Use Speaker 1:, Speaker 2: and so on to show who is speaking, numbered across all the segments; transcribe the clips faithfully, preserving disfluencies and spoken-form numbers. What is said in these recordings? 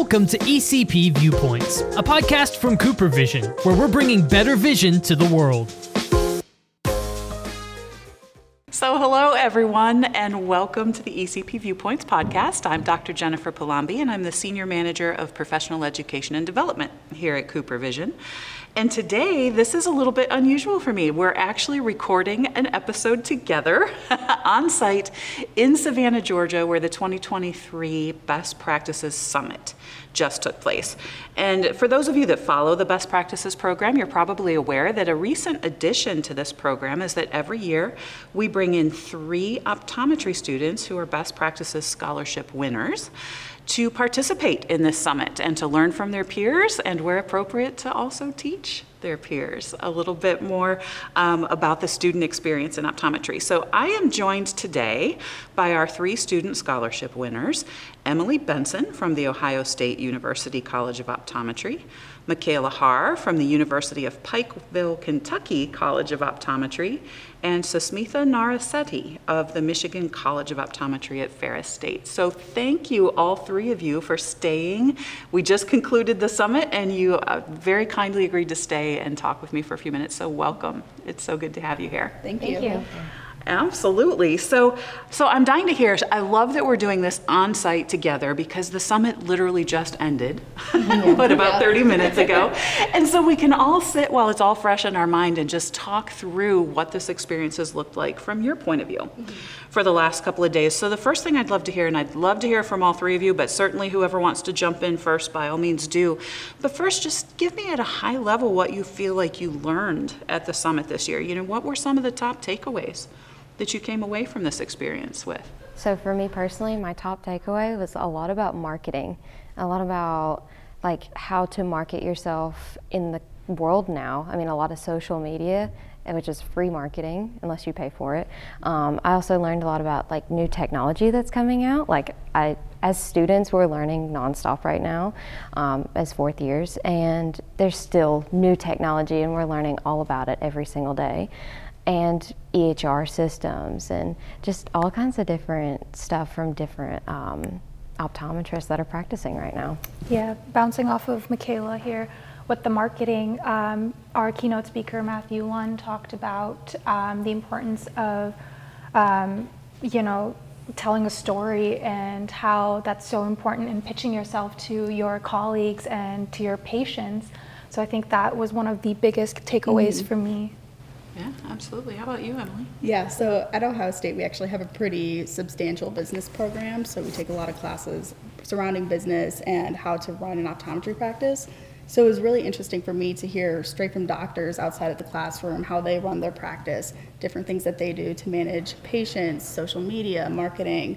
Speaker 1: Welcome to E C P Viewpoints, a podcast from Cooper Vision, where we're bringing better vision to the world.
Speaker 2: So hello, everyone, and welcome to the E C P Viewpoints podcast. I'm Doctor Jennifer Palambi, and I'm the Senior Manager of Professional Education and Development here at Cooper Vision. And today, this is a little bit unusual for me. We're actually recording an episode together on site in Savannah, Georgia, where the twenty twenty-three Best Practices Summit just took place. And for those of you that follow the Best Practices program, you're probably aware that a recent addition to this program is that every year we bring in three optometry students who are Best Practices Scholarship winners to participate in this summit and to learn from their peers, and where appropriate to also teach their peers a little bit more um, about the student experience in optometry. So I am joined today by our three student scholarship winners, Emily Benson from the Ohio State University College of Optometry, Michaela Haar from the University of Pikeville, Kentucky College of Optometry, and Susmitha Narasetti of the Michigan College of Optometry at Ferris State. So thank you, all three of you, for staying. We just concluded the summit, and you uh, very kindly agreed to stay and talk with me for a few minutes, so welcome. It's so good to have you here.
Speaker 3: Thank you.
Speaker 4: Thank you.
Speaker 2: Absolutely. So, so I'm dying to hear. I love that we're doing this on site together because the summit literally just ended, but about thirty minutes ago. And so we can all sit while it's all fresh in our mind and just talk through what this experience has looked like from your point of view mm-hmm. for the last couple of days. So the first thing I'd love to hear, and I'd love to hear from all three of you, but certainly whoever wants to jump in first, by all means do. But first, just give me at a high level what you feel like you learned at the summit this year. You know, what were some of the top takeaways that you came away from this experience with?
Speaker 4: So for me personally, my top takeaway was a lot about marketing, a lot about like how to market yourself in the world now. I mean, a lot of social media, which is free marketing unless you pay for it. Um, I also learned a lot about like new technology that's coming out. Like I, as students, we're learning nonstop right now um, as fourth years, and there's still new technology, and we're learning all about it every single day. And E H R systems and just all kinds of different stuff from different um, optometrists that are practicing right now.
Speaker 3: Yeah, bouncing off of Michaela here, with the marketing, um, our keynote speaker, Matthew Lund, talked about um, the importance of, um, you know, telling a story and how that's so important in pitching yourself to your colleagues and to your patients. So I think that was one of the biggest takeaways mm-hmm. for me.
Speaker 2: Yeah, absolutely. How about you, Emily?
Speaker 5: Yeah, so at Ohio State, we actually have a pretty substantial business program. So we take a lot of classes surrounding business and how to run an optometry practice. So it was really interesting for me to hear straight from doctors outside of the classroom how they run their practice, different things that they do to manage patients, social media, marketing,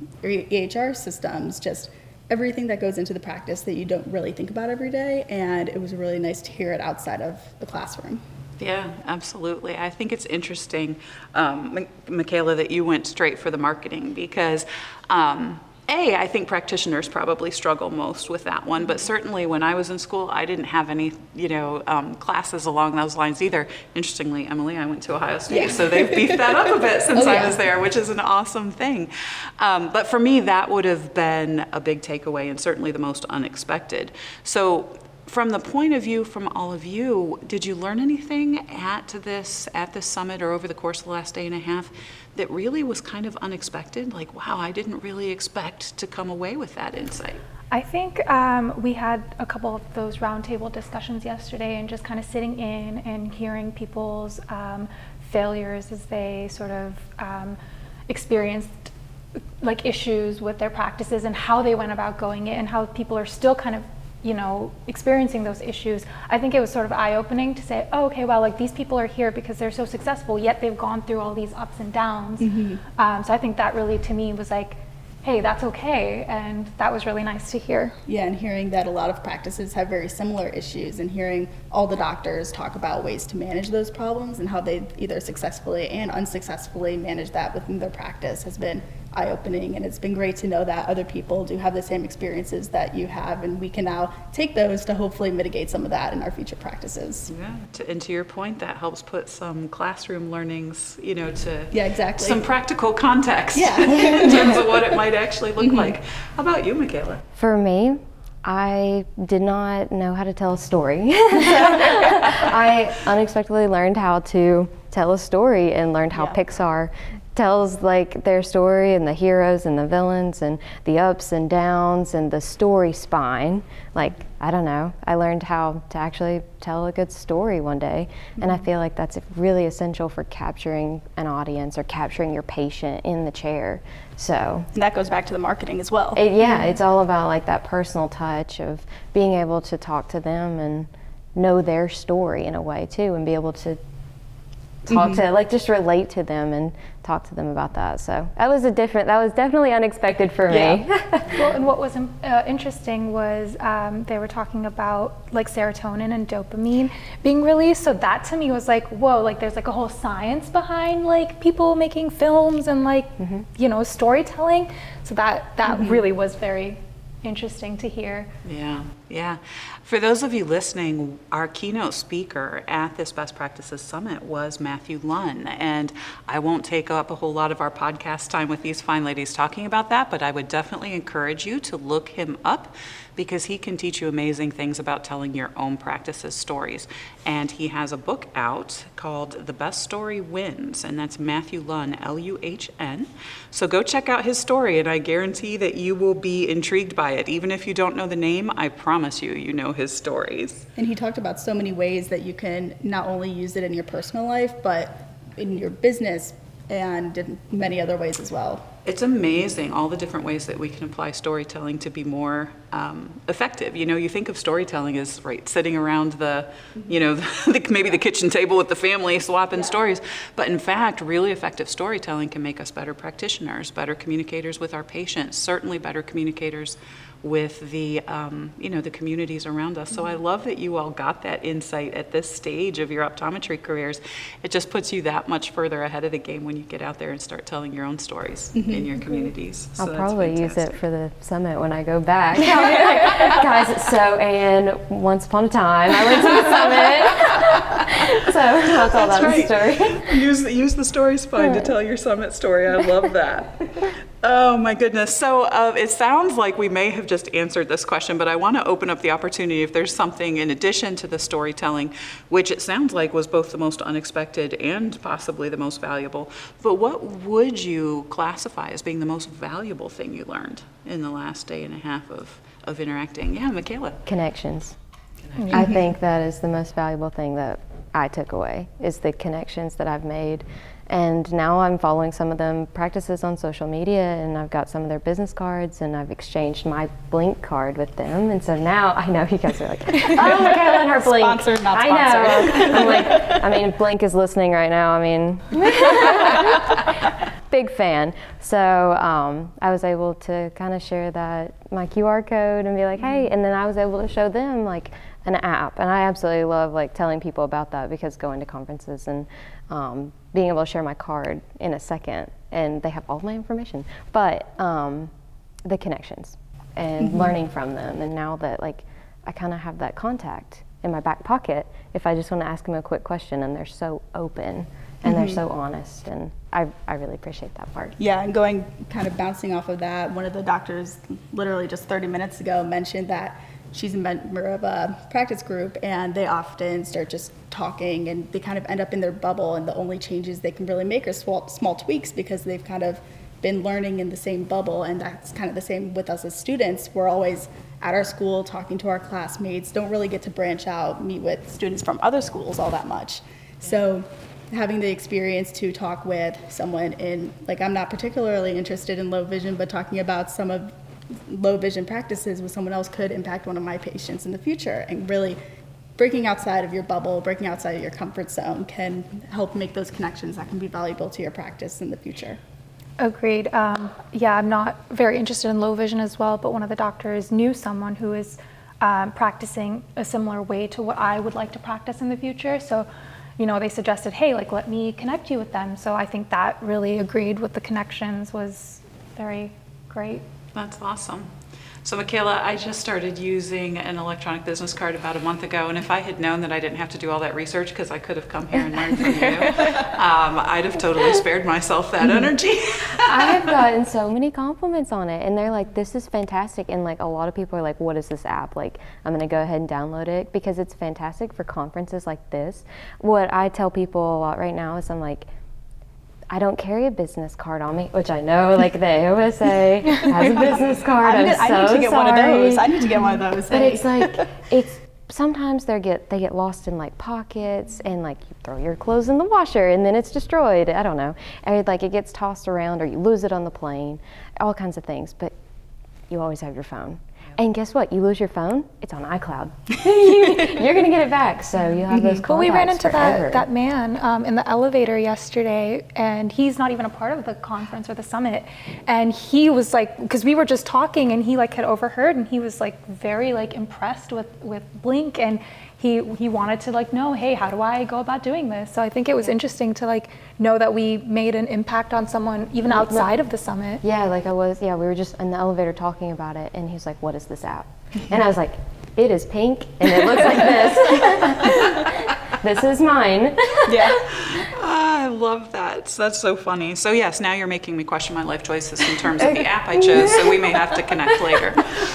Speaker 5: E H R systems, just everything that goes into the practice that you don't really think about every day. And it was really nice to hear it outside of the classroom.
Speaker 2: Yeah, absolutely. I think it's interesting, um, Michaela, that you went straight for the marketing because, um, A, I think practitioners probably struggle most with that one, but certainly when I was in school, I didn't have any, you know, um, classes along those lines either. Interestingly, Emily, I went to Ohio State, yeah. so they've beefed that up a bit since oh, yeah. I was there, which is an awesome thing. Um, but for me, that would have been a big takeaway and certainly the most unexpected. So, from the point of view from all of you, did you learn anything at this at this summit or over the course of the last day and a half that really was kind of unexpected? Like, wow, I didn't really expect to come away with that insight.
Speaker 3: I think um, we had a couple of those roundtable discussions yesterday, and just kind of sitting in and hearing people's um, failures as they sort of um, experienced like issues with their practices and how they went about going it, and how people are still kind of you know, experiencing those issues. I think it was sort of eye-opening to say, oh, okay, well, like these people are here because they're so successful, yet they've gone through all these ups and downs. Mm-hmm. Um, so I think that really, to me, was like, hey, that's okay, and that was really nice to hear.
Speaker 5: Yeah, and hearing that a lot of practices have very similar issues, and hearing all the doctors talk about ways to manage those problems and how they either successfully and unsuccessfully manage that within their practice has been eye-opening, and it's been great to know that other people do have the same experiences that you have, and we can now take those to hopefully mitigate some of that in our future practices.
Speaker 2: Yeah, to, and to your point, that helps put some classroom learnings, you know, to
Speaker 5: yeah, exactly.
Speaker 2: some practical context
Speaker 5: yeah.
Speaker 2: in terms of what it might actually look mm-hmm. like. How about you, Michaela?
Speaker 4: For me, I did not know how to tell a story. I unexpectedly learned how to tell a story and learned how
Speaker 5: Yeah.
Speaker 4: Pixar tells like their story and the heroes and the villains and the ups and downs and the story spine. Like, I don't know, I learned how to actually tell a good story one day. Mm-hmm. And I feel like that's really essential for capturing an audience or capturing your patient in the chair. So
Speaker 5: And that goes back to the marketing as well.
Speaker 4: it, yeah, it's all about like that personal touch of being able to talk to them and know their story in a way too, and be able to talk mm-hmm. to, like, just relate to them and talk to them about that. So that was a different, that was definitely unexpected for me.
Speaker 3: Yeah. Well, and what was uh, interesting was um, they were talking about like serotonin and dopamine being released. So that to me was like, whoa, like there's like a whole science behind like people making films and like, mm-hmm. you know, storytelling. So that, that mm-hmm. really was very interesting to hear.
Speaker 2: Yeah, yeah. For those of you listening, our keynote speaker at this Best Practices Summit was Matthew Lunn, and I won't take up a whole lot of our podcast time with these fine ladies talking about that, but I would definitely encourage you to look him up because he can teach you amazing things about telling your own practices stories. And he has a book out called The Best Story Wins, and that's Matthew Lunn, L U H N. So go check out his story, and I guarantee that you will be intrigued by it. Even if you don't know the name, I promise you, you know his stories.
Speaker 5: And he talked about so many ways that you can not only use it in your personal life, but in your business and in many other ways as well.
Speaker 2: It's amazing all the different ways that we can apply storytelling to be more um, effective. You know, you think of storytelling as, right, sitting around the, you know, the, maybe the kitchen table with the family swapping yeah. stories. But in fact, really effective storytelling can make us better practitioners, better communicators with our patients, certainly better communicators with the, um, you know, the communities around us. So I love that you all got that insight at this stage of your optometry careers. It just puts you that much further ahead of the game when you get out there and start telling your own stories mm-hmm. in your communities. So
Speaker 4: I'll probably use it for the summit when I go back. Guys, so, and once upon a time, I went to the summit. So I'll tell that
Speaker 2: right.
Speaker 4: story.
Speaker 2: Use, use the story spine to tell your summit story. I love that. Oh my goodness. So uh, it sounds like we may have just answered this question, but I want to open up the opportunity if there's something in addition to the storytelling, which it sounds like was both the most unexpected and possibly the most valuable. But what would you classify as being the most valuable thing you learned in the last day and a half of, of interacting? Yeah, Michaela.
Speaker 4: Connections. Connections. I think that is the most valuable thing that I took away, is the connections that I've made. And now I'm following some of them practices on social media, and I've got some of their business cards, and I've exchanged my Blink card with them. And so now, I know you guys are like, oh, Michaela and her Blink.
Speaker 5: Sponsored, not
Speaker 4: I
Speaker 5: sponsored.
Speaker 4: know. I'm like, I mean, if Blink is listening right now, I mean, big fan. So um, I was able to kind of share that, my Q R code, and be like, hey, and then I was able to show them like an app. And I absolutely love like telling people about that, because going to conferences and um, being able to share my card in a second, and they have all my information, but um, the connections and mm-hmm. learning from them. And now that like I kind of have that contact in my back pocket, if I just want to ask them a quick question, and they're so open and mm-hmm. they're so honest, and I, I really appreciate that part.
Speaker 5: Yeah, and going kind of bouncing off of that, one of the doctors literally just thirty minutes ago mentioned that she's a member of a practice group, and they often start just talking, and they kind of end up in their bubble, and the only changes they can really make are small, small tweaks, because they've kind of been learning in the same bubble. And that's kind of the same with us as students. We're always at our school talking to our classmates, don't really get to branch out, meet with students from other schools all that much. So having the experience to talk with someone in, like, I'm not particularly interested in low vision, but talking about some of low vision practices with someone else could impact one of my patients in the future. And really breaking outside of your bubble, breaking outside of your comfort zone can help make those connections that can be valuable to your practice in the future.
Speaker 3: Agreed. Um, yeah, I'm not very interested in low vision as well, but one of the doctors knew someone who is um, practicing a similar way to what I would like to practice in the future. So, you know, they suggested, hey, like, let me connect you with them. So I think that really agreed with the connections, was very great.
Speaker 2: That's awesome. So Michaela, I just started using an electronic business card about a month ago, and if I had known that I didn't have to do all that research, because I could have come here and learned from you, um, I'd have totally spared myself that energy.
Speaker 4: I have gotten so many compliments on it, and they're like, this is fantastic, and like a lot of people are like, what is this app? Like, I'm gonna go ahead and download it because it's fantastic for conferences like this. What I tell people a lot right now is I'm like, I don't carry a business card on me, which I know, like the A O S A has a business card. I'm, I'm
Speaker 5: so
Speaker 4: I
Speaker 5: need to get
Speaker 4: sorry.
Speaker 5: one of those. I need to get one of those.
Speaker 4: But
Speaker 5: hey.
Speaker 4: it's like, it's sometimes they get they get lost in like pockets, and like you throw your clothes in the washer and then it's destroyed. I don't know. And like it gets tossed around, or you lose it on the plane, all kinds of things. But you always have your phone. And guess what? You lose your phone, it's on iCloud. You're gonna get it back, so you have those contacts
Speaker 3: Well, we ran into
Speaker 4: forever.
Speaker 3: that, that man um, in the elevator yesterday, and he's not even a part of the conference or the summit. And he was like, because we were just talking, and he like had overheard, and he was like very like impressed with, with Blink, and he he wanted to like know, hey, how do I go about doing this? So I think it was interesting to like know that we made an impact on someone even outside of the summit.
Speaker 4: Yeah, like I was, yeah, we were just in the elevator talking about it, and he's like, what is this app? And I was like, it is pink, and it looks like this. This is mine.
Speaker 2: Yeah. I love that. That's so funny. So yes, now you're making me question my life choices in terms of the app I chose, so we may have to connect later.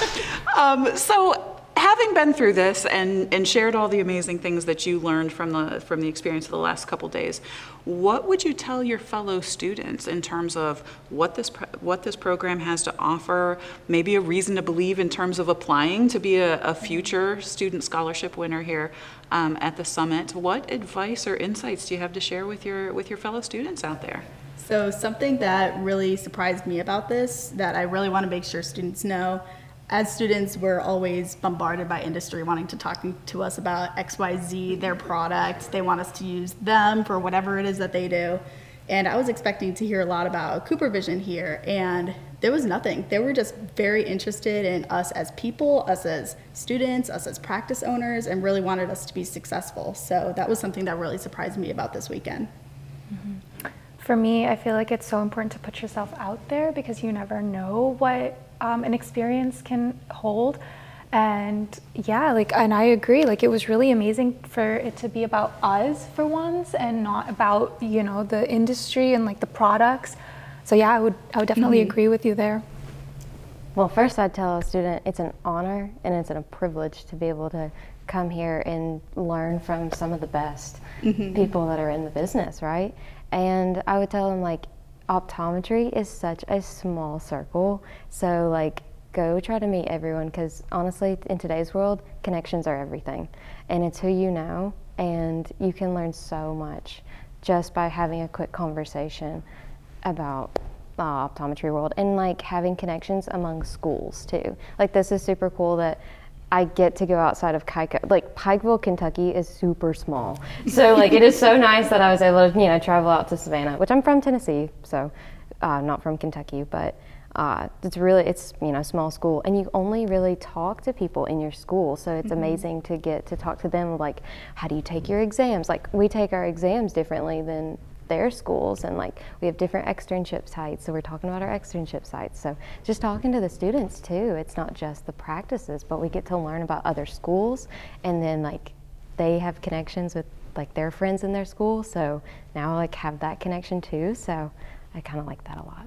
Speaker 2: Um, so having been through this and, and shared all the amazing things that you learned from the from the experience of the last couple days, what would you tell your fellow students in terms of what this pro- what this program has to offer, maybe a reason to believe in terms of applying to be a, a future student scholarship winner here um, at the summit? What advice or insights do you have to share with your with your fellow students out there?
Speaker 5: So something that really surprised me about this, that I really want to make sure students know, as students, we're always bombarded by industry wanting to talk to us about X Y Z, their product. They want us to use them for whatever it is that they do. And I was expecting to hear a lot about CooperVision here, and there was nothing. They were just very interested in us as people, us as students, us as practice owners, and really wanted us to be successful. So that was something that really surprised me about this weekend.
Speaker 3: Mm-hmm. For me, I feel like it's so important to put yourself out there, because you never know what Um, an experience can hold. And yeah, like, and I agree, like it was really amazing for it to be about us for once and not about, you know, the industry and like the products. So yeah, I would, I would definitely mm-hmm. agree with you there.
Speaker 4: Well, first I'd tell a student it's an honor and it's a privilege to be able to come here and learn from some of the best mm-hmm. people that are in the business, right? And I would tell them, like, optometry is such a small circle, so like go try to meet everyone, because honestly in today's world connections are everything, and it's who you know, and you can learn so much just by having a quick conversation about the uh, optometry world, and like having connections among schools too. Like this is super cool that I get to go outside of Kyco. Like Pikeville, Kentucky is super small. So like it is so nice that I was able to, you know, travel out to Savannah, which I'm from Tennessee, so uh, not from Kentucky, but uh, it's really, it's, you know, small school, and you only really talk to people in your school. So it's mm-hmm. amazing to get to talk to them, like, how do you take your exams? Like we take our exams differently than their schools, and like we have different externship sites, so we're talking about our externship sites. So just talking to the students too, it's not just the practices, but we get to learn about other schools, and then like they have connections with like their friends in their school, so now I like have that connection too, so I kind of like that a lot.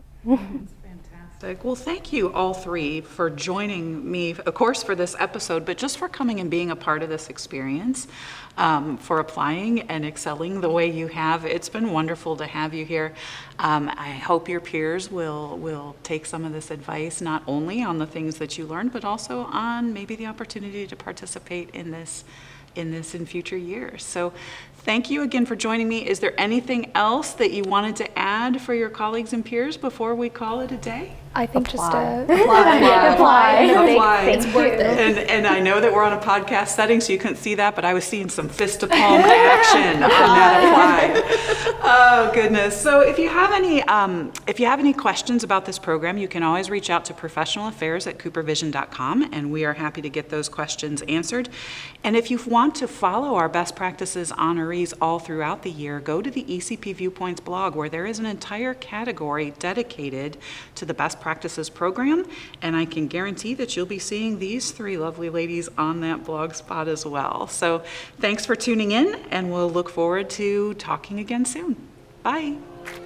Speaker 2: Well, thank you all three for joining me, of course, for this episode, but just for coming and being a part of this experience, um, for applying and excelling the way you have. It's been wonderful to have you here. Um, I hope your peers will, will take some of this advice, not only on the things that you learned, but also on maybe the opportunity to participate in this in this in future years. So thank you again for joining me. Is there anything else that you wanted to add for your colleagues and peers before we call it a day?
Speaker 3: I think
Speaker 4: apply.
Speaker 3: just a
Speaker 2: apply.
Speaker 3: apply. apply.
Speaker 2: apply.
Speaker 3: Thank, thank
Speaker 5: worth it.
Speaker 2: And, and I know that we're on a podcast setting, so you couldn't see that, but I was seeing some fist to palm action on that apply. Oh goodness! So if you have any, um, if you have any questions about this program, you can always reach out to professional affairs at cooper vision dot com, and we are happy to get those questions answered. And if you want to follow our best practices honoree series all throughout the year, go to the E C P Viewpoints blog, where there is an entire category dedicated to the Best Practices program, and I can guarantee that you'll be seeing these three lovely ladies on that blog spot as well. So thanks for tuning in, and we'll look forward to talking again soon. Bye.